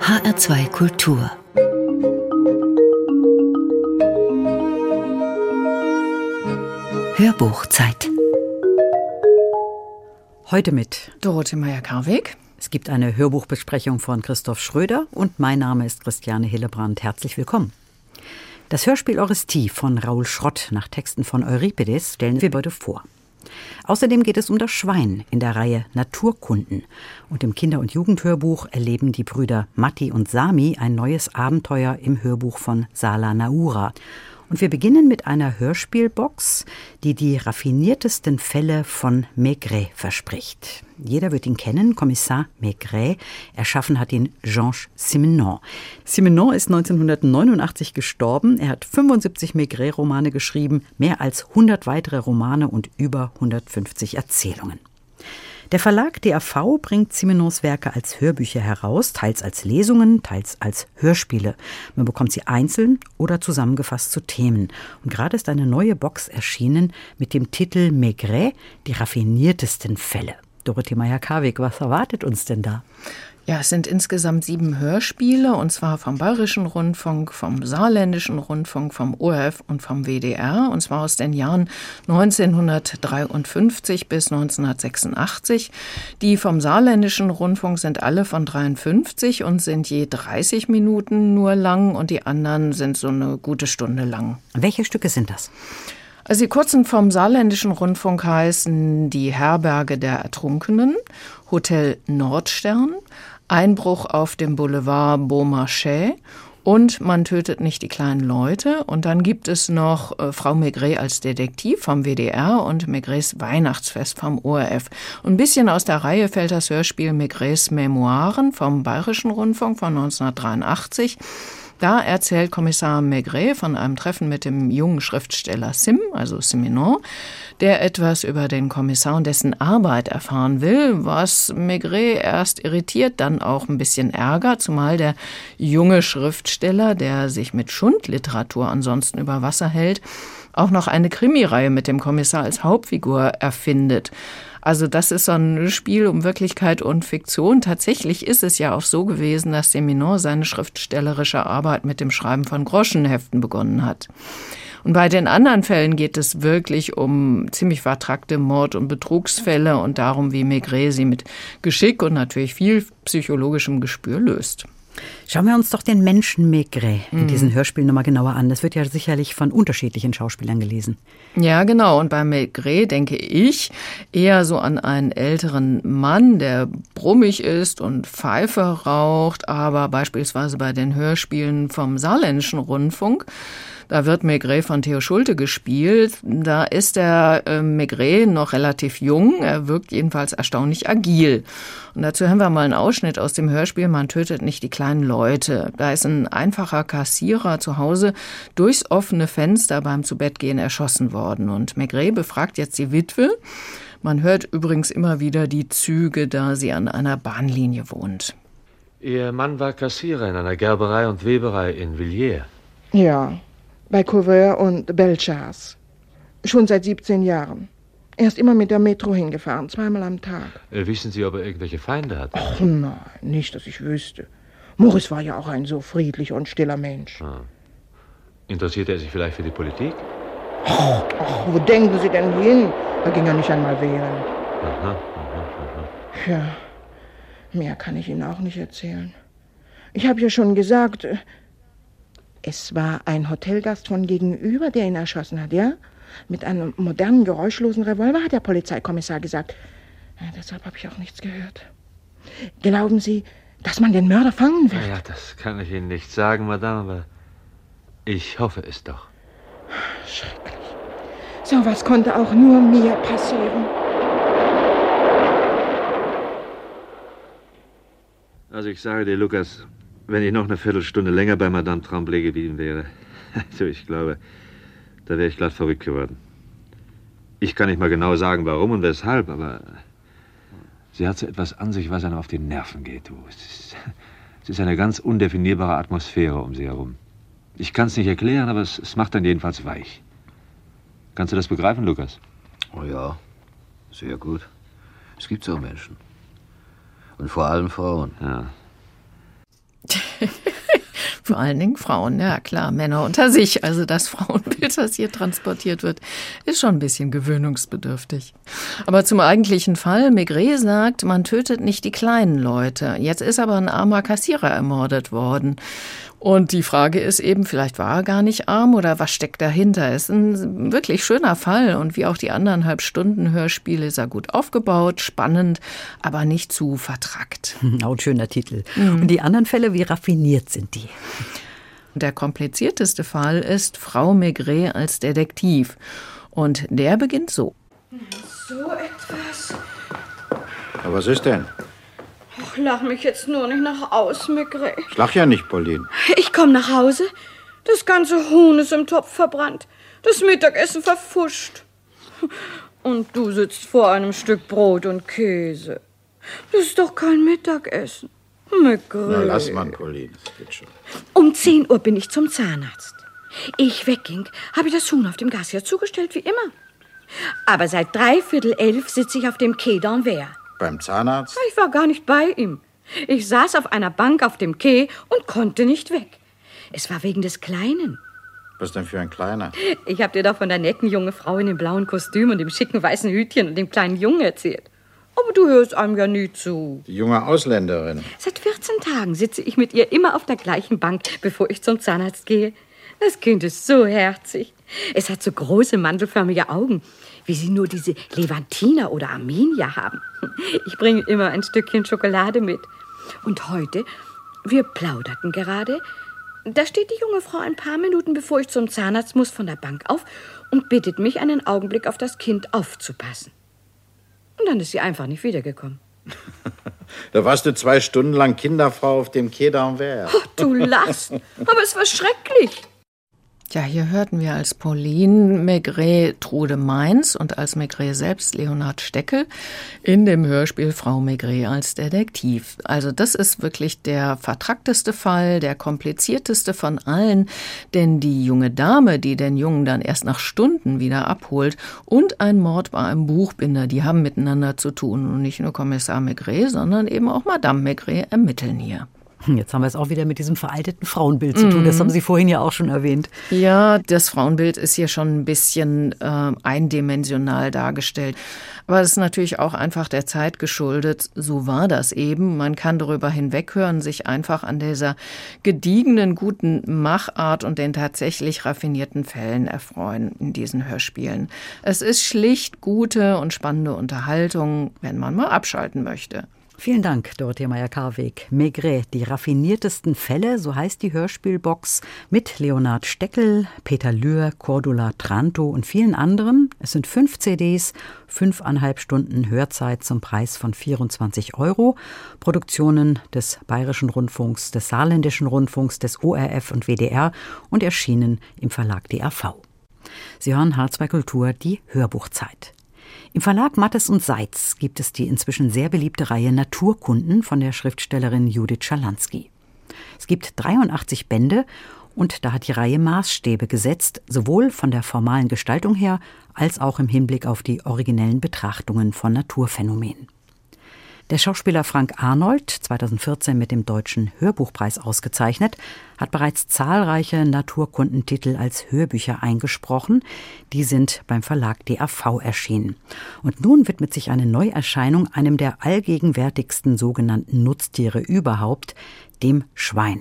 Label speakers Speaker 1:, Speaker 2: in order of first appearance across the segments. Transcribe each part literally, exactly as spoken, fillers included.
Speaker 1: H R zwei Kultur. Hörbuchzeit.
Speaker 2: Heute mit
Speaker 3: Dorothee Meyer-Karweg.
Speaker 2: Es gibt eine Hörbuchbesprechung von Christoph Schröder und mein Name ist Christiane Hillebrand. Herzlich willkommen. Das Hörspiel Orestie von Raoul Schrott nach Texten von Euripides stellen wir heute vor. Außerdem geht es um das Schwein in der Reihe Naturkunden. Und im Kinder- und Jugendhörbuch erleben die Brüder Matti und Sami ein neues Abenteuer im Hörbuch von Sala Naura. Und wir beginnen mit einer Hörspielbox, die die raffiniertesten Fälle von Maigret verspricht. Jeder wird ihn kennen, Kommissar Maigret. Erschaffen hat ihn Georges Simenon. Simenon ist neunzehnhundertneunundachtzig gestorben. Er hat fünfundsiebzig Maigret-Romane geschrieben, mehr als hundert weitere Romane und über hundertfünfzig Erzählungen. Der Verlag D A V bringt Simenons Werke als Hörbücher heraus, teils als Lesungen, teils als Hörspiele. Man bekommt sie einzeln oder zusammengefasst zu Themen. Und gerade ist eine neue Box erschienen mit dem Titel Maigret, die raffiniertesten Fälle. Dorothee Meyer-Karweg, was erwartet uns denn da?
Speaker 3: Ja, es sind insgesamt sieben Hörspiele, und zwar vom Bayerischen Rundfunk, vom Saarländischen Rundfunk, vom O R F und vom W D R, und zwar aus den Jahren neunzehnhundertdreiundfünfzig bis neunzehnhundertsechsundachtzig. Die vom Saarländischen Rundfunk sind alle von dreiundfünfzig und sind je dreißig Minuten nur lang, und die anderen sind so eine gute Stunde lang.
Speaker 2: Welche Stücke sind das?
Speaker 3: Also die kurzen vom Saarländischen Rundfunk heißen Die Herberge der Ertrunkenen, Hotel Nordstern, Einbruch auf dem Boulevard Beaumarchais und Man tötet nicht die kleinen Leute. Und dann gibt es noch äh, Frau Maigret als Detektiv vom W D R und Maigrets Weihnachtsfest vom O R F. Und ein bisschen aus der Reihe fällt das Hörspiel Maigrets Memoiren vom Bayerischen Rundfunk von neunzehnhundertdreiundachtzig. Da erzählt Kommissar Maigret von einem Treffen mit dem jungen Schriftsteller Sim, also Simenon, der etwas über den Kommissar und dessen Arbeit erfahren will, was Maigret erst irritiert, dann auch ein bisschen ärgert, zumal der junge Schriftsteller, der sich mit Schundliteratur ansonsten über Wasser hält, auch noch eine Krimireihe mit dem Kommissar als Hauptfigur erfindet. Also das ist so ein Spiel um Wirklichkeit und Fiktion. Tatsächlich ist es ja auch so gewesen, dass Simenon seine schriftstellerische Arbeit mit dem Schreiben von Groschenheften begonnen hat. Und bei den anderen Fällen geht es wirklich um ziemlich vertrackte Mord- und Betrugsfälle und darum, wie Maigret sie mit Geschick und natürlich viel psychologischem Gespür löst.
Speaker 2: Schauen wir uns doch den Menschen Maigret in mm. diesen Hörspielen nochmal genauer an. Das wird ja sicherlich von unterschiedlichen Schauspielern gelesen.
Speaker 3: Ja, genau. Und bei Maigret denke ich eher so an einen älteren Mann, der brummig ist und Pfeife raucht. Aber beispielsweise bei den Hörspielen vom Saarländischen Rundfunk, da wird Maigret von Theo Schulte gespielt. Da ist der äh, Maigret noch relativ jung. Er wirkt jedenfalls erstaunlich agil. Und dazu haben wir mal einen Ausschnitt aus dem Hörspiel Man tötet nicht die kleinen Leute. Da ist ein einfacher Kassierer zu Hause durchs offene Fenster beim Zubettgehen erschossen worden. Und Maigret befragt jetzt die Witwe. Man hört übrigens immer wieder die Züge, da sie an einer Bahnlinie wohnt.
Speaker 4: Ihr Mann war Kassierer in einer Gerberei und Weberei in Villiers.
Speaker 5: Ja, bei Couvreur und Belchars. Schon seit siebzehn Jahren. Er ist immer mit der Metro hingefahren, zweimal am Tag.
Speaker 4: Äh, wissen Sie, ob er irgendwelche Feinde hat?
Speaker 5: Ach nein, nicht, dass ich wüsste. Morris war ja auch ein so friedlicher und stiller Mensch.
Speaker 4: Ah. Interessiert er sich vielleicht für die Politik?
Speaker 5: Ach, ach, wo denken Sie denn hin? Da ging er nicht einmal wählen.
Speaker 4: Aha, aha, aha.
Speaker 5: Ja, mehr kann ich Ihnen auch nicht erzählen. Ich habe ja schon gesagt, es war ein Hotelgast von gegenüber, der ihn erschossen hat, ja? Mit einem modernen, geräuschlosen Revolver, hat der Polizeikommissar gesagt. Ja, deshalb habe ich auch nichts gehört. Glauben Sie, dass man den Mörder fangen wird?
Speaker 4: Ja, das kann ich Ihnen nicht sagen, Madame, aber ich hoffe es doch.
Speaker 5: Schrecklich. So was konnte auch nur mir passieren.
Speaker 4: Also ich sage dir, Lukas, wenn ich noch eine Viertelstunde länger bei Madame Tremblay geblieben wäre, also ich glaube, da wäre ich glatt verrückt geworden. Ich kann nicht mal genau sagen, warum und weshalb, aber sie hat so etwas an sich, was einem auf die Nerven geht. Du. Es ist, es ist eine ganz undefinierbare Atmosphäre um sie herum. Ich kann es nicht erklären, aber es, es macht dann jedenfalls weich. Kannst du das begreifen, Lukas?
Speaker 6: Oh ja, sehr gut. Es gibt so Menschen. Und vor allem Frauen.
Speaker 4: Ja.
Speaker 3: Vor allen Dingen Frauen, ja klar, Männer unter sich. Also das Frauenbild, das hier transportiert wird, ist schon ein bisschen gewöhnungsbedürftig. Aber zum eigentlichen Fall, Maigret sagt, man tötet nicht die kleinen Leute. Jetzt ist aber ein armer Kassierer ermordet worden. Und die Frage ist eben, vielleicht war er gar nicht arm oder was steckt dahinter? Ist ein wirklich schöner Fall und wie auch die anderen Halbstunden-Hörspiele ist er gut aufgebaut, spannend, aber nicht zu vertrackt.
Speaker 2: Auch ein schöner Titel. Mhm. Und die anderen Fälle, wie raffiniert sind die?
Speaker 3: Der komplizierteste Fall ist Frau Maigret als Detektiv. Und der beginnt so.
Speaker 5: So etwas.
Speaker 6: Aber was ist denn?
Speaker 5: Ach, lach mich jetzt nur nicht nach aus, Maigret.
Speaker 6: Ich lach ja nicht, Pauline.
Speaker 5: Ich komm nach Hause. Das ganze Huhn ist im Topf verbrannt. Das Mittagessen verfuscht. Und du sitzt vor einem Stück Brot und Käse. Das ist doch kein Mittagessen. Maigret.
Speaker 6: Na, lass mal, Pauline. Das geht schon.
Speaker 5: Um zehn Uhr bin ich zum Zahnarzt. Ehe ich wegging, habe ich das Huhn auf dem Gas hier zugestellt, wie immer. Aber seit dreiviertel elf sitze ich auf dem Quai d'Anvers.
Speaker 6: Beim Zahnarzt?
Speaker 5: Ich war gar nicht bei ihm. Ich saß auf einer Bank auf dem Quai und konnte nicht weg. Es war wegen des Kleinen.
Speaker 6: Was denn für ein Kleiner?
Speaker 5: Ich hab dir doch von der netten jungen Frau in dem blauen Kostüm und dem schicken weißen Hütchen und dem kleinen Jungen erzählt. Aber du hörst einem ja nie zu.
Speaker 6: Die junge Ausländerin.
Speaker 5: Seit vierzehn Tagen sitze ich mit ihr immer auf der gleichen Bank, bevor ich zum Zahnarzt gehe. Das Kind ist so herzig. Es hat so große mandelförmige Augen, wie sie nur diese Levantina oder Armenier haben. Ich bringe immer ein Stückchen Schokolade mit. Und heute, wir plauderten gerade, da steht die junge Frau ein paar Minuten, bevor ich zum Zahnarzt muss, von der Bank auf und bittet mich, einen Augenblick auf das Kind aufzupassen. Und dann ist sie einfach nicht wiedergekommen.
Speaker 6: Da warst du zwei Stunden lang Kinderfrau auf dem Quai d'Anvers.
Speaker 5: Oh, du lachst, aber es war schrecklich.
Speaker 3: Ja, hier hörten wir als Pauline Maigret Trude Mainz und als Maigret selbst Leonhard Steckel in dem Hörspiel Frau Maigret als Detektiv. Also das ist wirklich der vertrackteste Fall, der komplizierteste von allen, denn die junge Dame, die den Jungen dann erst nach Stunden wieder abholt und ein Mord bei einem Buchbinder, die haben miteinander zu tun und nicht nur Kommissar Maigret, sondern eben auch Madame Maigret ermitteln hier.
Speaker 2: Jetzt haben wir es auch wieder mit diesem veralteten Frauenbild zu tun. Das haben Sie vorhin ja auch schon erwähnt.
Speaker 3: Ja, das Frauenbild ist hier schon ein bisschen äh, eindimensional dargestellt. Aber das ist natürlich auch einfach der Zeit geschuldet. So war das eben. Man kann darüber hinweghören, sich einfach an dieser gediegenen, guten Machart und den tatsächlich raffinierten Fällen erfreuen in diesen Hörspielen. Es ist schlicht gute und spannende Unterhaltung, wenn man mal abschalten möchte.
Speaker 2: Vielen Dank, Dorothea Meyer-Karweg. Maigret, die raffiniertesten Fälle, so heißt die Hörspielbox, mit Leonhard Steckel, Peter Lühr, Cordula Tranto und vielen anderen. Es sind fünf C Ds, fünfeinhalb Stunden Hörzeit zum Preis von vierundzwanzig Euro. Produktionen des Bayerischen Rundfunks, des Saarländischen Rundfunks, des O R F und W D R und erschienen im Verlag D A V. Sie hören H zwei Kultur, die Hörbuchzeit. Im Verlag Mattes und Seitz gibt es die inzwischen sehr beliebte Reihe Naturkunden von der Schriftstellerin Judith Schalansky. Es gibt dreiundachtzig Bände und da hat die Reihe Maßstäbe gesetzt, sowohl von der formalen Gestaltung her als auch im Hinblick auf die originellen Betrachtungen von Naturphänomenen. Der Schauspieler Frank Arnold, zweitausendvierzehn mit dem Deutschen Hörbuchpreis ausgezeichnet, hat bereits zahlreiche Naturkundentitel als Hörbücher eingesprochen. Die sind beim Verlag D A V erschienen. Und nun widmet sich eine Neuerscheinung einem der allgegenwärtigsten sogenannten Nutztiere überhaupt, dem Schwein.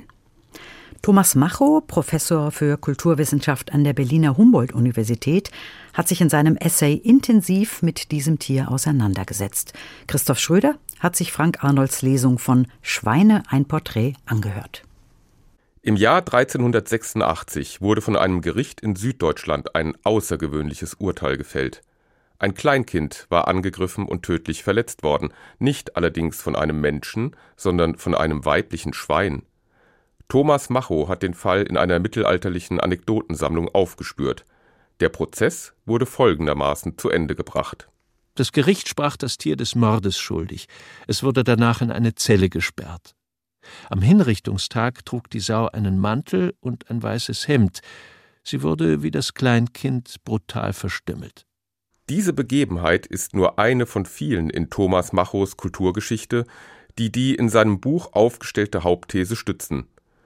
Speaker 2: Thomas Macho, Professor für Kulturwissenschaft an der Berliner Humboldt-Universität, hat sich in seinem Essay intensiv mit diesem Tier auseinandergesetzt. Christoph Schröder hat sich Frank Arnolds Lesung von Schweine, ein Porträt angehört.
Speaker 7: Im Jahr dreizehnhundertsechsundachtzig wurde von einem Gericht in Süddeutschland ein außergewöhnliches Urteil gefällt. Ein Kleinkind war angegriffen und tödlich verletzt worden, nicht allerdings von einem Menschen, sondern von einem weiblichen Schwein. Thomas Macho hat den Fall in einer mittelalterlichen Anekdotensammlung aufgespürt. Der Prozess wurde folgendermaßen zu Ende gebracht.
Speaker 8: Das Gericht sprach das Tier des Mordes schuldig. Es wurde danach in eine Zelle gesperrt. Am Hinrichtungstag trug die Sau einen Mantel und ein weißes Hemd. Sie wurde wie das Kleinkind brutal verstümmelt.
Speaker 7: Diese Begebenheit ist nur eine von vielen in Thomas Machos Kulturgeschichte, die die in seinem Buch aufgestellte Hauptthese stützen.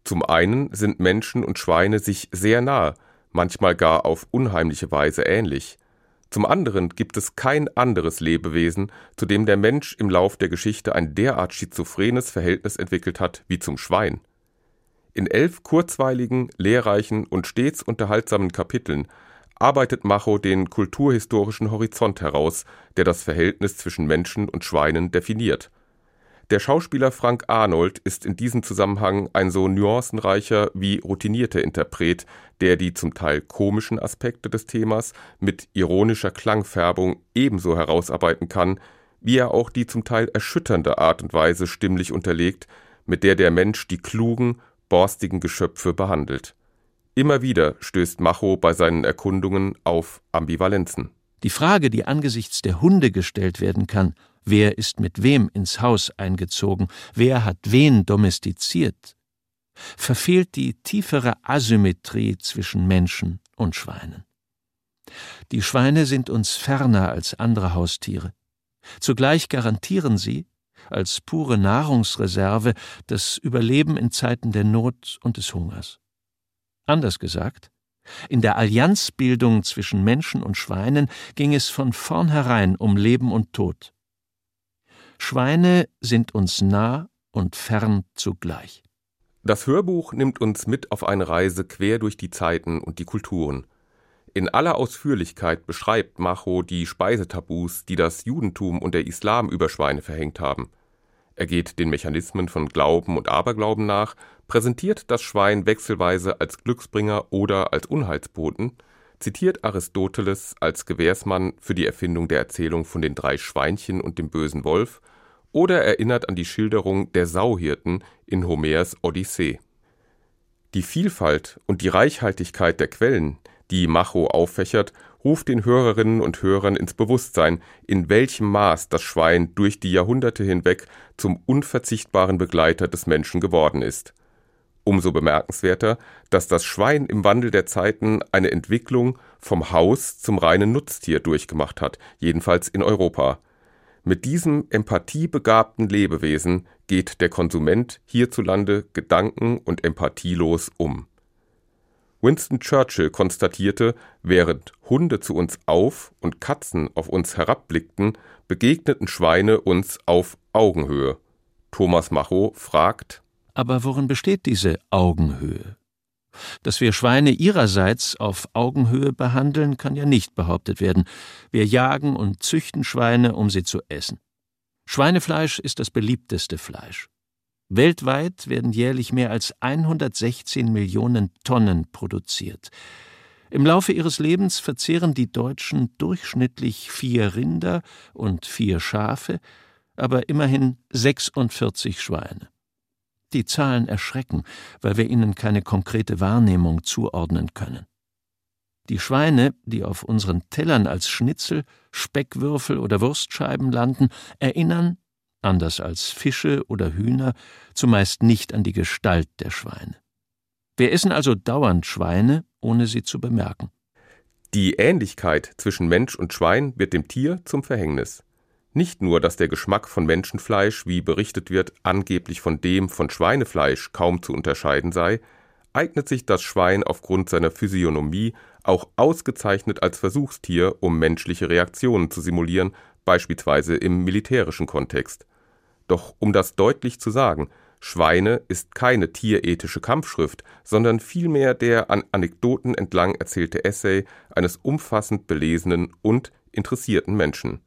Speaker 7: Zum einen sind Menschen und Schweine sich sehr nahe, manchmal gar auf unheimliche Weise ähnlich. Zum anderen gibt es kein anderes Lebewesen, zu dem der Mensch im Lauf der Geschichte ein derart schizophrenes Verhältnis entwickelt hat wie zum Schwein. In elf kurzweiligen, lehrreichen und stets unterhaltsamen Kapiteln arbeitet Macho den kulturhistorischen Horizont heraus, der das Verhältnis zwischen Menschen und Schweinen definiert. Der Schauspieler Frank Arnold ist in diesem Zusammenhang ein so nuancenreicher wie routinierter Interpret, der die zum Teil komischen Aspekte des Themas mit ironischer Klangfärbung ebenso herausarbeiten kann, wie er auch die zum Teil erschütternde Art und Weise stimmlich unterlegt, mit der der Mensch die klugen, borstigen Geschöpfe behandelt. Immer wieder stößt Macho bei seinen Erkundungen auf Ambivalenzen.
Speaker 8: Die Frage, die angesichts der Hunde gestellt werden kann, wer ist mit wem ins Haus eingezogen, wer hat wen domestiziert, verfehlt die tiefere Asymmetrie zwischen Menschen und Schweinen. Die Schweine sind uns ferner als andere Haustiere. Zugleich garantieren sie, als pure Nahrungsreserve, das Überleben in Zeiten der Not und des Hungers. Anders gesagt, in der Allianzbildung zwischen Menschen und Schweinen ging es von vornherein um Leben und Tod. Schweine sind uns nah und fern zugleich.
Speaker 7: Das Hörbuch nimmt uns mit auf eine Reise quer durch die Zeiten und die Kulturen. In aller Ausführlichkeit beschreibt Macho die Speisetabus, die das Judentum und der Islam über Schweine verhängt haben. Er geht den Mechanismen von Glauben und Aberglauben nach, präsentiert das Schwein wechselweise als Glücksbringer oder als Unheilsboten, zitiert Aristoteles als Gewährsmann für die Erfindung der Erzählung von den drei Schweinchen und dem bösen Wolf oder erinnert an die Schilderung der Sauhirten in Homers Odyssee. Die Vielfalt und die Reichhaltigkeit der Quellen, die Macho auffächert, ruft den Hörerinnen und Hörern ins Bewusstsein, in welchem Maß das Schwein durch die Jahrhunderte hinweg zum unverzichtbaren Begleiter des Menschen geworden ist. Umso bemerkenswerter, dass das Schwein im Wandel der Zeiten eine Entwicklung vom Haus zum reinen Nutztier durchgemacht hat, jedenfalls in Europa. Mit diesem empathiebegabten Lebewesen geht der Konsument hierzulande gedanken- und empathielos um. Winston Churchill konstatierte, während Hunde zu uns auf und Katzen auf uns herabblickten, begegneten Schweine uns auf Augenhöhe. Thomas Macho fragt:
Speaker 8: Aber worin besteht diese Augenhöhe? Dass wir Schweine ihrerseits auf Augenhöhe behandeln, kann ja nicht behauptet werden. Wir jagen und züchten Schweine, um sie zu essen. Schweinefleisch ist das beliebteste Fleisch. Weltweit werden jährlich mehr als hundertsechzehn Millionen Tonnen produziert. Im Laufe ihres Lebens verzehren die Deutschen durchschnittlich vier Rinder und vier Schafe, aber immerhin sechsundvierzig Schweine. Die Zahlen erschrecken, weil wir ihnen keine konkrete Wahrnehmung zuordnen können. Die Schweine, die auf unseren Tellern als Schnitzel, Speckwürfel oder Wurstscheiben landen, erinnern, anders als Fische oder Hühner, zumeist nicht an die Gestalt der Schweine. Wir essen also dauernd Schweine, ohne sie zu bemerken.
Speaker 7: Die Ähnlichkeit zwischen Mensch und Schwein wird dem Tier zum Verhängnis. Nicht nur, dass der Geschmack von Menschenfleisch, wie berichtet wird, angeblich von dem von Schweinefleisch kaum zu unterscheiden sei, eignet sich das Schwein aufgrund seiner Physiognomie auch ausgezeichnet als Versuchstier, um menschliche Reaktionen zu simulieren, beispielsweise im militärischen Kontext. Doch um das deutlich zu sagen, Schweine ist keine tierethische Kampfschrift, sondern vielmehr der an Anekdoten entlang erzählte Essay eines umfassend belesenen und interessierten Menschen.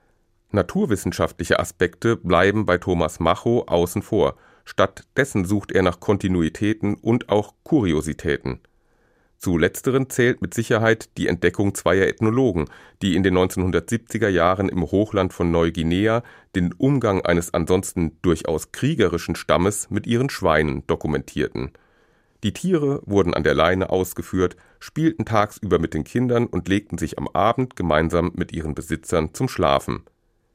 Speaker 7: Naturwissenschaftliche Aspekte bleiben bei Thomas Macho außen vor, stattdessen sucht er nach Kontinuitäten und auch Kuriositäten. Zu letzteren zählt mit Sicherheit die Entdeckung zweier Ethnologen, die in den neunzehnhundertsiebziger Jahren im Hochland von Neuguinea den Umgang eines ansonsten durchaus kriegerischen Stammes mit ihren Schweinen dokumentierten. Die Tiere wurden an der Leine ausgeführt, spielten tagsüber mit den Kindern und legten sich am Abend gemeinsam mit ihren Besitzern zum Schlafen.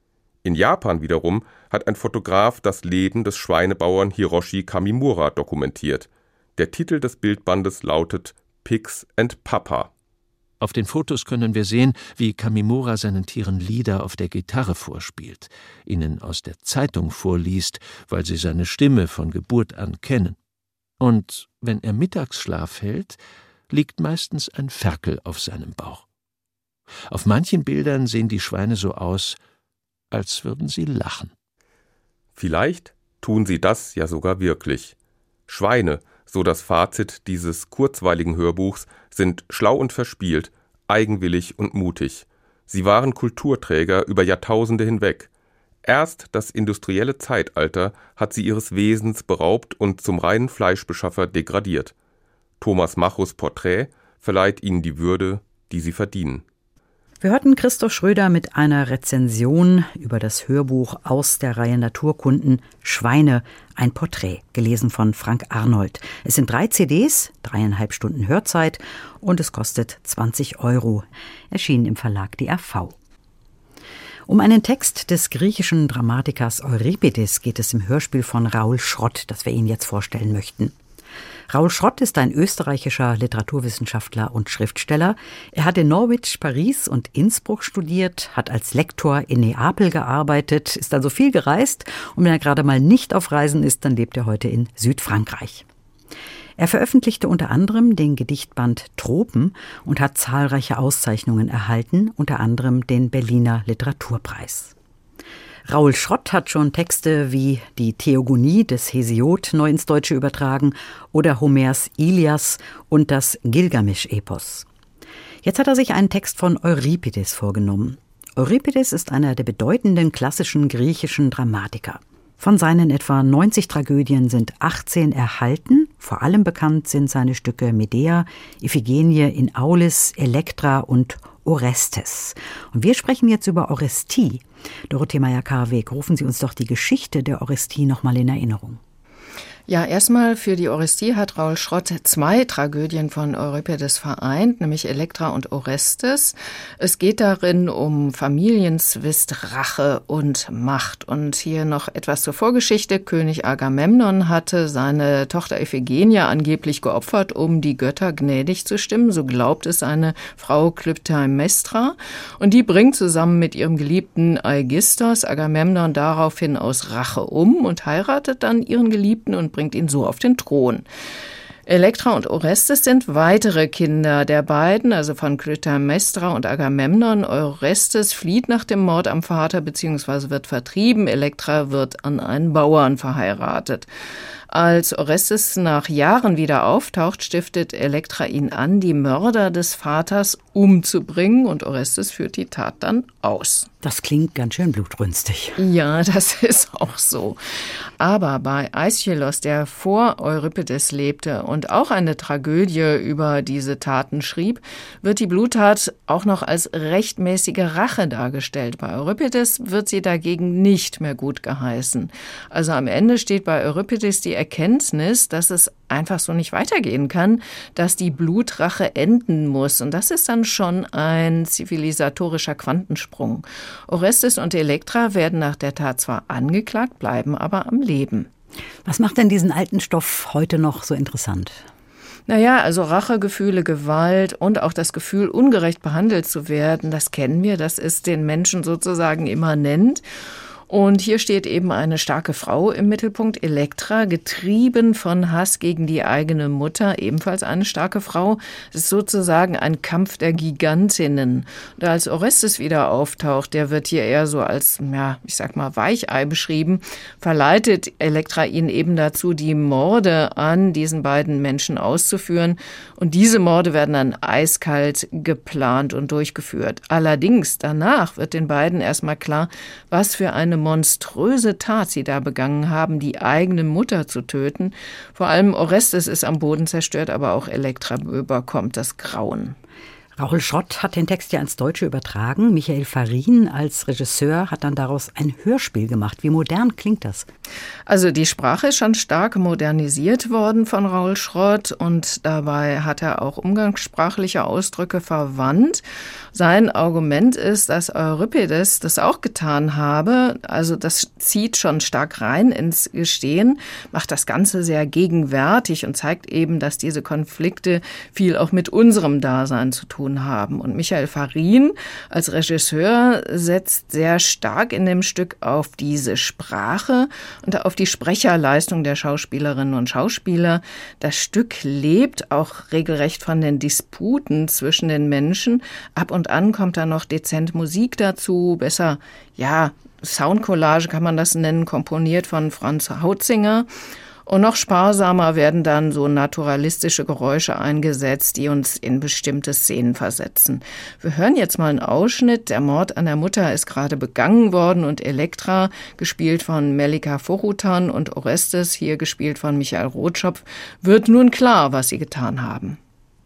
Speaker 7: In Japan wiederum hat ein Fotograf das Leben des Schweinebauern Hiroshi Kamimura dokumentiert. Der Titel des Bildbandes lautet Pigs and Papa.
Speaker 8: Auf den Fotos können wir sehen, wie Kamimura seinen Tieren Lieder auf der Gitarre vorspielt, ihnen aus der Zeitung vorliest, weil sie seine Stimme von Geburt an kennen. Und wenn er Mittagsschlaf hält, liegt meistens ein Ferkel auf seinem Bauch. Auf manchen Bildern sehen die Schweine so aus, als würden sie lachen.
Speaker 7: Vielleicht tun sie das ja sogar wirklich. Schweine, so das Fazit dieses kurzweiligen Hörbuchs, sind schlau und verspielt, eigenwillig und mutig. Sie waren Kulturträger über Jahrtausende hinweg. Erst das industrielle Zeitalter hat sie ihres Wesens beraubt und zum reinen Fleischbeschaffer degradiert. Thomas Machos Porträt verleiht ihnen die Würde, die sie verdienen.
Speaker 2: Wir hörten Christoph Schröder mit einer Rezension über das Hörbuch aus der Reihe Naturkunden Schweine, ein Porträt, gelesen von Frank Arnold. Es sind drei C Ds, dreieinhalb Stunden Hörzeit und es kostet zwanzig Euro. Erschienen im Verlag D R V. Um einen Text des griechischen Dramatikers Euripides geht es im Hörspiel von Raoul Schrott, das wir Ihnen jetzt vorstellen möchten. Raoul Schrott ist ein österreichischer Literaturwissenschaftler und Schriftsteller. Er hat in Norwich, Paris und Innsbruck studiert, hat als Lektor in Neapel gearbeitet, ist also viel gereist und wenn er gerade mal nicht auf Reisen ist, dann lebt er heute in Südfrankreich. Er veröffentlichte unter anderem den Gedichtband Tropen und hat zahlreiche Auszeichnungen erhalten, unter anderem den Berliner Literaturpreis. Raoul Schrott hat schon Texte wie die Theogonie des Hesiod neu ins Deutsche übertragen oder Homers Ilias und das Gilgamesch-Epos. Jetzt hat er sich einen Text von Euripides vorgenommen. Euripides ist einer der bedeutenden klassischen griechischen Dramatiker. Von seinen etwa neunzig Tragödien sind achtzehn erhalten. Vor allem bekannt sind seine Stücke Medea, Iphigenie in Aulis, Elektra und Orestes. Und wir sprechen jetzt über Orestie. Dorothee Meyer-Karweg, rufen Sie uns doch die Geschichte der Orestie nochmal in Erinnerung.
Speaker 3: Ja, erstmal für die Orestie hat Raoul Schrott zwei Tragödien von Euripides vereint, nämlich Elektra und Orestes. Es geht darin um Familienzwist, Rache und Macht. Und hier noch etwas zur Vorgeschichte. König Agamemnon hatte seine Tochter Iphigenie angeblich geopfert, um die Götter gnädig zu stimmen. So glaubt es seine Frau Klytaimnestra. Und die bringt zusammen mit ihrem Geliebten Aigisthos Agamemnon daraufhin aus Rache um und heiratet dann ihren Geliebten und bringt ihn so auf den Thron. Elektra und Orestes sind weitere Kinder der beiden, also von Klytaimnestra und Agamemnon. Orestes flieht nach dem Mord am Vater bzw. wird vertrieben. Elektra wird an einen Bauern verheiratet. Als Orestes nach Jahren wieder auftaucht, stiftet Elektra ihn an, die Mörder des Vaters umzubringen und Orestes führt die Tat dann aus.
Speaker 2: Das klingt ganz schön blutrünstig.
Speaker 3: Ja, das ist auch so. Aber bei Aeschylus, der vor Euripides lebte und auch eine Tragödie über diese Taten schrieb, wird die Bluttat auch noch als rechtmäßige Rache dargestellt. Bei Euripides wird sie dagegen nicht mehr gut geheißen. Also am Ende steht bei Euripides die Erkenntnis, dass es einfach so nicht weitergehen kann, dass die Blutrache enden muss. Und das ist dann schon ein zivilisatorischer Quantensprung. Orestes und Elektra werden nach der Tat zwar angeklagt, bleiben aber am Leben.
Speaker 2: Was macht denn diesen alten Stoff heute noch so interessant?
Speaker 3: Naja, also Rachegefühle, Gewalt und auch das Gefühl, ungerecht behandelt zu werden, das kennen wir, das ist den Menschen sozusagen immanent. Und hier steht eben eine starke Frau im Mittelpunkt, Elektra, getrieben von Hass gegen die eigene Mutter, ebenfalls eine starke Frau. Es ist sozusagen ein Kampf der Gigantinnen. Und als Orestes wieder auftaucht, der wird hier eher so als, ja, ich sag mal, Weichei beschrieben, verleitet Elektra ihn eben dazu, die Morde an diesen beiden Menschen auszuführen. Und diese Morde werden dann eiskalt geplant und durchgeführt. Allerdings danach wird den beiden erstmal klar, was für eine monströse Tat sie da begangen haben, die eigene Mutter zu töten. Vor allem Orestes ist am Boden zerstört, aber auch Elektra überkommt das Grauen.
Speaker 2: Raoul Schrott hat den Text ja ins Deutsche übertragen. Michael Farin als Regisseur hat dann daraus ein Hörspiel gemacht. Wie modern klingt das?
Speaker 3: Also die Sprache ist schon stark modernisiert worden von Raoul Schrott und dabei hat er auch umgangssprachliche Ausdrücke verwandt. Sein Argument ist, dass Euripides das auch getan habe. Also das zieht schon stark rein ins Gestehen, macht das Ganze sehr gegenwärtig und zeigt eben, dass diese Konflikte viel auch mit unserem Dasein zu tun tun haben. Und Michael Farin als Regisseur setzt sehr stark in dem Stück auf diese Sprache und auf die Sprecherleistung der Schauspielerinnen und Schauspieler. Das Stück lebt auch regelrecht von den Disputen zwischen den Menschen. Ab und an kommt da noch dezent Musik dazu, besser, ja, Soundcollage kann man das nennen, komponiert von Franz Hautzinger. Und noch sparsamer werden dann so naturalistische Geräusche eingesetzt, die uns in bestimmte Szenen versetzen. Wir hören jetzt mal einen Ausschnitt. Der Mord an der Mutter ist gerade begangen worden und Elektra, gespielt von Melika Forutan, und Orestes, hier gespielt von Michael Rotschopf, wird nun klar, was sie getan haben.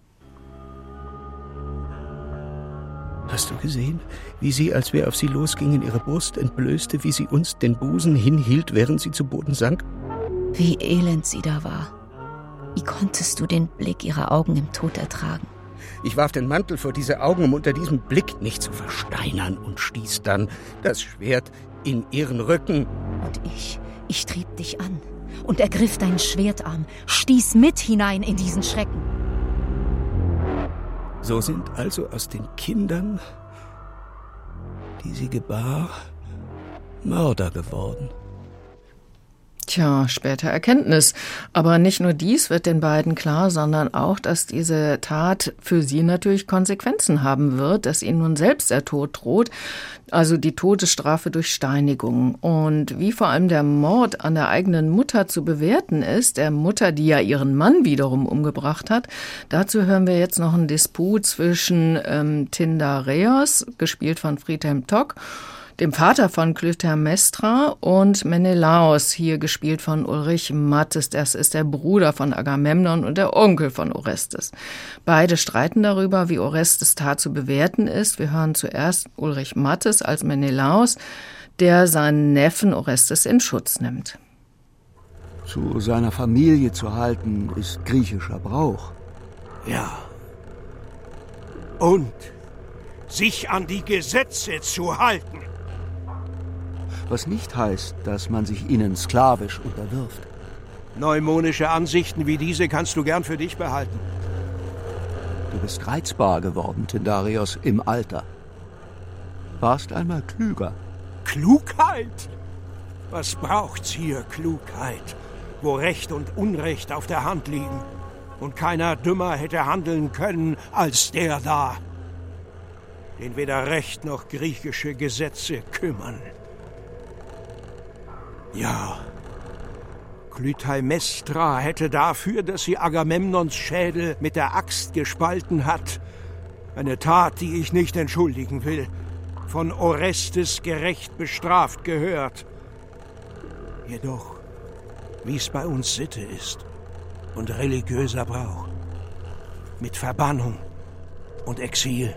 Speaker 9: Hast du gesehen, wie sie, als wir auf sie losgingen, ihre Brust entblößte, wie sie uns den Busen hinhielt, während sie zu Boden sank?
Speaker 1: Wie elend sie da war. Wie konntest du den Blick ihrer Augen im Tod ertragen?
Speaker 9: Ich warf den Mantel vor diese Augen, um unter diesem Blick nicht zu versteinern, und stieß dann das Schwert in ihren Rücken.
Speaker 1: Und ich, ich trieb dich an und ergriff deinen Schwertarm, stieß mit hinein in diesen Schrecken.
Speaker 9: So sind also aus den Kindern, die sie gebar, Mörder geworden.
Speaker 3: Tja, später Erkenntnis. Aber nicht nur dies wird den beiden klar, sondern auch, dass diese Tat für sie natürlich Konsequenzen haben wird, dass ihnen nun selbst der Tod droht, also die Todesstrafe durch Steinigung. Und wie vor allem der Mord an der eigenen Mutter zu bewerten ist, der Mutter, die ja ihren Mann wiederum umgebracht hat, dazu hören wir jetzt noch einen Disput zwischen ähm, Tyndareos, gespielt von Friedhelm Tock, dem Vater von Klytämnestra, und Menelaos, hier gespielt von Ulrich Mattes. Das ist der Bruder von Agamemnon und der Onkel von Orestes. Beide streiten darüber, wie Orestes Tat zu bewerten ist. Wir hören zuerst Ulrich Mattes als Menelaos, der seinen Neffen Orestes in Schutz nimmt.
Speaker 10: Zu seiner Familie zu halten, ist griechischer Brauch.
Speaker 11: Ja. Und sich an die Gesetze zu halten.
Speaker 10: Was nicht heißt, dass man sich ihnen sklavisch unterwirft.
Speaker 11: Neumonische Ansichten wie diese kannst du gern für dich behalten.
Speaker 10: Du bist reizbar geworden, Tyndareos, im Alter. Warst einmal klüger.
Speaker 11: Klugheit? Was braucht's hier, Klugheit, wo Recht und Unrecht auf der Hand liegen und keiner dümmer hätte handeln können als der da, den weder Recht noch griechische Gesetze kümmern. Ja, Klytämnestra hätte dafür, dass sie Agamemnons Schädel mit der Axt gespalten hat, eine Tat, die ich nicht entschuldigen will, von Orestes gerecht bestraft gehört. Jedoch, wie es bei uns Sitte ist und religiöser Brauch, mit Verbannung und Exil.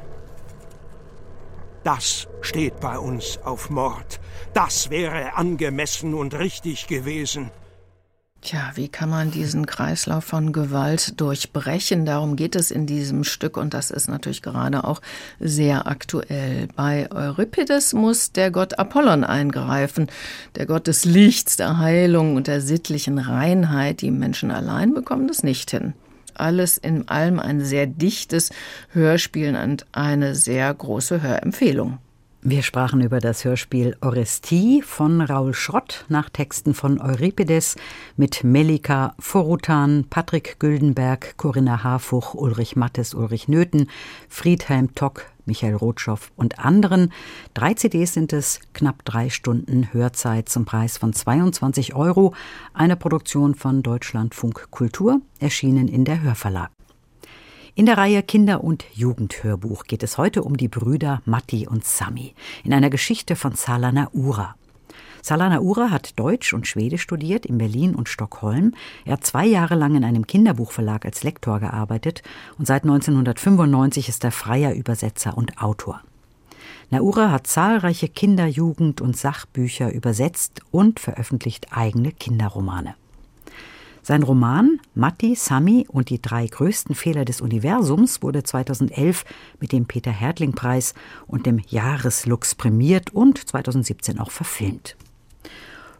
Speaker 11: Das steht bei uns auf Mord. Das wäre angemessen und richtig gewesen.
Speaker 3: Tja, wie kann man diesen Kreislauf von Gewalt durchbrechen? Darum geht es in diesem Stück, und das ist natürlich gerade auch sehr aktuell. Bei Euripides muss der Gott Apollon eingreifen, der Gott des Lichts, der Heilung und der sittlichen Reinheit. Die Menschen allein bekommen das nicht hin. Alles in allem ein sehr dichtes Hörspiel und eine sehr große Hörempfehlung.
Speaker 2: Wir sprachen über das Hörspiel Orestie von Raul Schrott nach Texten von Euripides mit Melika Forutan, Patrick Güldenberg, Corinna Harfuch, Ulrich Mattes, Ulrich Nöthen, Friedhelm Tock, Michael Rotschopf und anderen. Drei C Ds sind es, knapp drei Stunden Hörzeit zum Preis von zweiundzwanzig Euro. Eine Produktion von Deutschlandfunk Kultur, erschienen in der Hörverlag. In der Reihe Kinder- und Jugendhörbuch geht es heute um die Brüder Matti und Sami in einer Geschichte von Sala Naura. Sala Naura hat Deutsch und Schwedisch studiert in Berlin und Stockholm. Er hat zwei Jahre lang in einem Kinderbuchverlag als Lektor gearbeitet und seit neunzehnhundertfünfundneunzig ist er freier Übersetzer und Autor. Naura hat zahlreiche Kinder-, Jugend- und Sachbücher übersetzt und veröffentlicht eigene Kinderromane. Sein Roman Matti, Sami und die drei größten Fehler des Universums wurde zweitausendelf mit dem Peter-Härtling-Preis und dem Jahreslux prämiert und zweitausendsiebzehn auch verfilmt.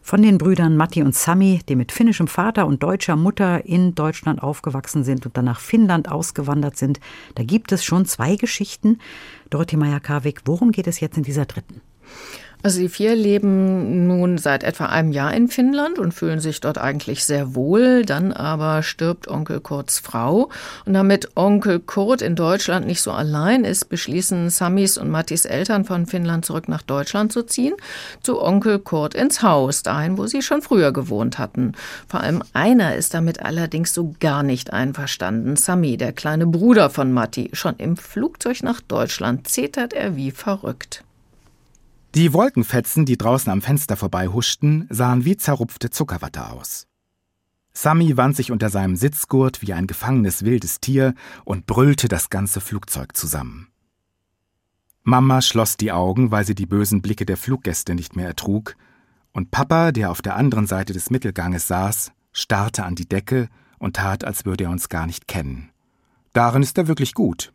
Speaker 2: Von den Brüdern Matti und Sami, die mit finnischem Vater und deutscher Mutter in Deutschland aufgewachsen sind und dann nach Finnland ausgewandert sind, da gibt es schon zwei Geschichten. Dorothee Meyer-Karwig, worum geht es jetzt in dieser dritten?
Speaker 3: Also die vier leben nun seit etwa einem Jahr in Finnland und fühlen sich dort eigentlich sehr wohl. Dann aber stirbt Onkel Kurts Frau. Und damit Onkel Kurt in Deutschland nicht so allein ist, beschließen Samis und Mattis Eltern von Finnland zurück nach Deutschland zu ziehen, zu Onkel Kurt ins Haus, dahin, wo sie schon früher gewohnt hatten. Vor allem einer ist damit allerdings so gar nicht einverstanden. Sami, der kleine Bruder von Matti. Schon im Flugzeug nach Deutschland zetert er wie verrückt.
Speaker 12: Die Wolkenfetzen, die draußen am Fenster vorbei huschten, sahen wie zerrupfte Zuckerwatte aus. Sami wand sich unter seinem Sitzgurt wie ein gefangenes wildes Tier und brüllte das ganze Flugzeug zusammen. Mama schloss die Augen, weil sie die bösen Blicke der Fluggäste nicht mehr ertrug, und Papa, der auf der anderen Seite des Mittelganges saß, starrte an die Decke und tat, als würde er uns gar nicht kennen. Darin ist er wirklich gut.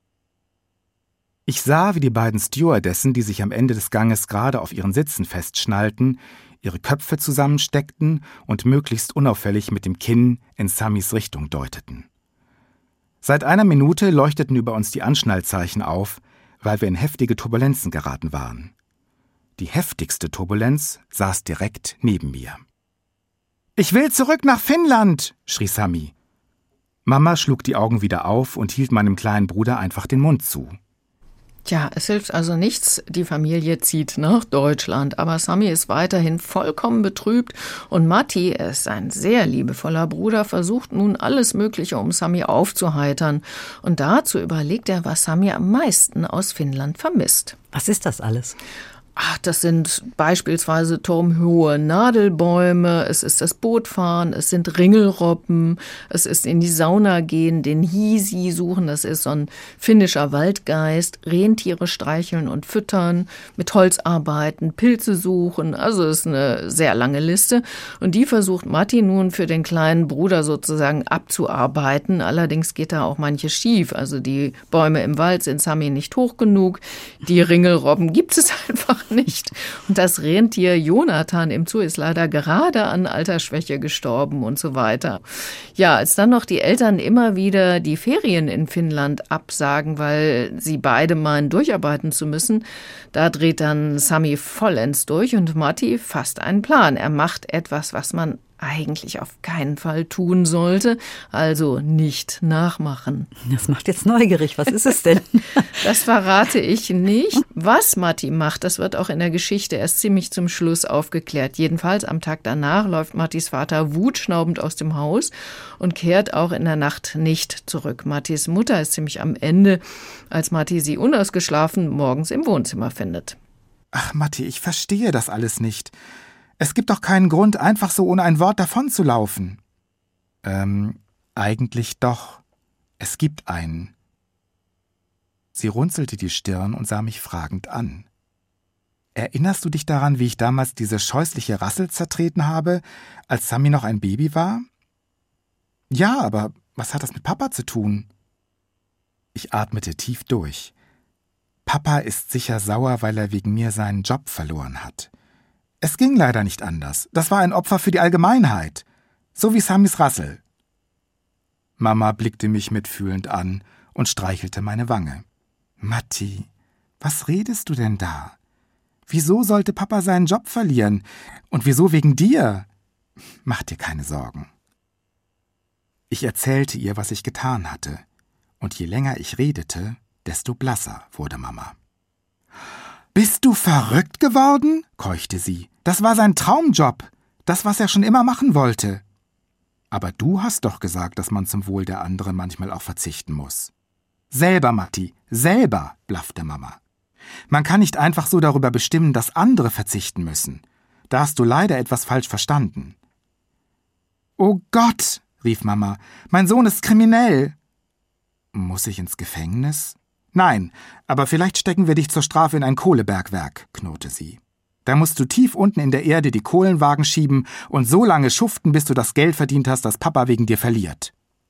Speaker 12: Ich sah, wie die beiden Stewardessen, die sich am Ende des Ganges gerade auf ihren Sitzen festschnallten, ihre Köpfe zusammensteckten und möglichst unauffällig mit dem Kinn in Samis Richtung deuteten. Seit einer Minute leuchteten über uns die Anschnallzeichen auf, weil wir in heftige Turbulenzen geraten waren. Die heftigste Turbulenz saß direkt neben mir. »Ich will zurück nach Finnland«, schrie Sami. Mama schlug die Augen wieder auf und hielt meinem kleinen Bruder einfach den Mund zu.
Speaker 3: Tja, es hilft also nichts, die Familie zieht nach Deutschland, aber Sami ist weiterhin vollkommen betrübt und Matti, er ist ein sehr liebevoller Bruder, versucht nun alles Mögliche, um Sami aufzuheitern. Und dazu überlegt er, was Sami am meisten aus Finnland vermisst.
Speaker 2: Was ist das alles?
Speaker 3: Ach, das sind beispielsweise turmhohe Nadelbäume, es ist das Bootfahren, es sind Ringelrobben, es ist in die Sauna gehen, den Hisi suchen, das ist so ein finnischer Waldgeist, Rentiere streicheln und füttern, mit Holz arbeiten, Pilze suchen, also ist eine sehr lange Liste. Und die versucht Matti nun für den kleinen Bruder sozusagen abzuarbeiten, allerdings geht da auch manches schief, also die Bäume im Wald sind Sami nicht hoch genug, die Ringelrobben gibt es einfach nicht. Und das Rentier Jonathan im Zoo ist leider gerade an Altersschwäche gestorben und so weiter. Ja, als dann noch die Eltern immer wieder die Ferien in Finnland absagen, weil sie beide meinen, durcharbeiten zu müssen, da dreht dann Sami vollends durch und Matti fasst einen Plan. Er macht etwas, was man eigentlich auf keinen Fall tun sollte, also nicht nachmachen.
Speaker 2: Das macht jetzt neugierig. Was ist es denn?
Speaker 3: Das verrate ich nicht. Was Matti macht, das wird auch in der Geschichte erst ziemlich zum Schluss aufgeklärt. Jedenfalls am Tag danach läuft Mattis Vater wutschnaubend aus dem Haus und kehrt auch in der Nacht nicht zurück. Mattis Mutter ist ziemlich am Ende, als Matti sie unausgeschlafen morgens im Wohnzimmer findet.
Speaker 12: Ach, Matti, ich verstehe das alles nicht. Es gibt doch keinen Grund, einfach so ohne ein Wort davonzulaufen. Ähm, eigentlich doch. Es gibt einen. Sie runzelte die Stirn und sah mich fragend an. Erinnerst du dich daran, wie ich damals diese scheußliche Rassel zertreten habe, als Sami noch ein Baby war? Ja, aber was hat das mit Papa zu tun? Ich atmete tief durch. Papa ist sicher sauer, weil er wegen mir seinen Job verloren hat. Es ging leider nicht anders. Das war ein Opfer für die Allgemeinheit. So wie Samis Rassel. Mama blickte mich mitfühlend an und streichelte meine Wange. Matti, was redest du denn da? Wieso sollte Papa seinen Job verlieren? Und wieso wegen dir? Mach dir keine Sorgen. Ich erzählte ihr, was ich getan hatte. Und je länger ich redete, desto blasser wurde Mama. »Bist du verrückt geworden?« keuchte sie. »Das war sein Traumjob, das, was er schon immer machen wollte.« »Aber du hast doch gesagt, dass man zum Wohl der anderen manchmal auch verzichten muss.« »Selber, Matti, selber«, blaffte Mama. »Man kann nicht einfach so darüber bestimmen, dass andere verzichten müssen. Da hast du leider etwas falsch verstanden.« »Oh Gott«, rief Mama, »mein Sohn ist kriminell.« »Muss ich ins Gefängnis?« »Nein, aber vielleicht stecken wir dich zur Strafe in ein Kohlebergwerk«, knurrte sie. »Da musst du tief unten in der Erde die Kohlenwagen schieben und so lange schuften, bis du das Geld verdient hast, das Papa wegen dir verliert.«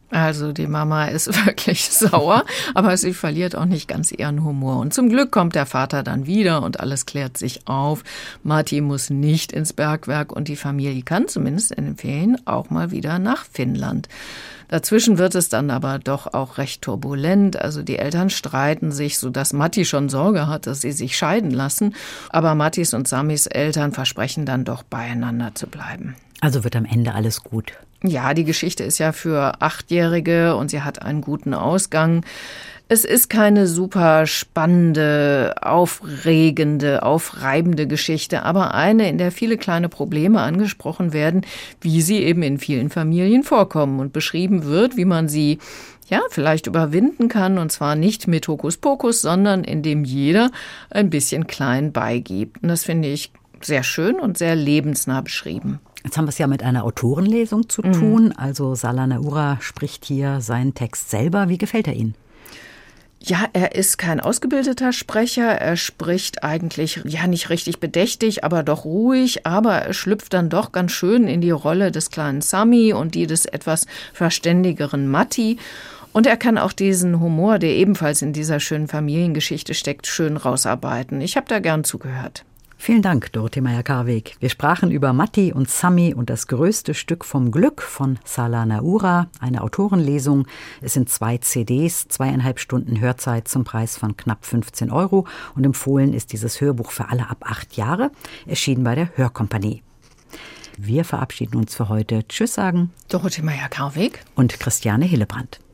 Speaker 3: Also die Mama ist wirklich sauer, aber sie verliert auch nicht ganz ihren Humor. Und zum Glück kommt der Vater dann wieder und alles klärt sich auf. Matti muss nicht ins Bergwerk und die Familie kann zumindest in den Ferien auch mal wieder nach Finnland. Dazwischen wird es dann aber doch auch recht turbulent. Also die Eltern streiten sich, sodass Matti schon Sorge hat, dass sie sich scheiden lassen. Aber Mattis und Samis Eltern versprechen dann doch beieinander zu bleiben.
Speaker 2: Also wird am Ende alles gut.
Speaker 3: Ja, die Geschichte ist ja für Achtjährige und sie hat einen guten Ausgang. Es ist keine super spannende, aufregende, aufreibende Geschichte, aber eine, in der viele kleine Probleme angesprochen werden, wie sie eben in vielen Familien vorkommen und beschrieben wird, wie man sie ja vielleicht überwinden kann, und zwar nicht mit Hokuspokus, sondern indem jeder ein bisschen klein beigibt. Und das finde ich sehr schön und sehr lebensnah beschrieben.
Speaker 2: Jetzt haben wir es ja mit einer Autorenlesung zu tun. Mhm. Also Sala Naoura spricht hier seinen Text selber. Wie gefällt er Ihnen?
Speaker 3: Ja, er ist kein ausgebildeter Sprecher. Er spricht eigentlich, ja, nicht richtig bedächtig, aber doch ruhig. Aber er schlüpft dann doch ganz schön in die Rolle des kleinen Sami und die des etwas verständigeren Matti. Und er kann auch diesen Humor, der ebenfalls in dieser schönen Familiengeschichte steckt, schön rausarbeiten. Ich habe da gern zugehört.
Speaker 2: Vielen Dank, Dorothee Meyer-Karweg. Wir sprachen über Matti und Sami und das größte Stück vom Glück von Sala Naoura, eine Autorenlesung. Es sind zwei C Ds, zweieinhalb Stunden Hörzeit zum Preis von knapp fünfzehn Euro. Und empfohlen ist dieses Hörbuch für alle ab acht Jahre, erschienen bei der Hörkompanie. Wir verabschieden uns für heute. Tschüss sagen
Speaker 3: Dorothee Meyer-Karweg
Speaker 2: und Christiane Hillebrand.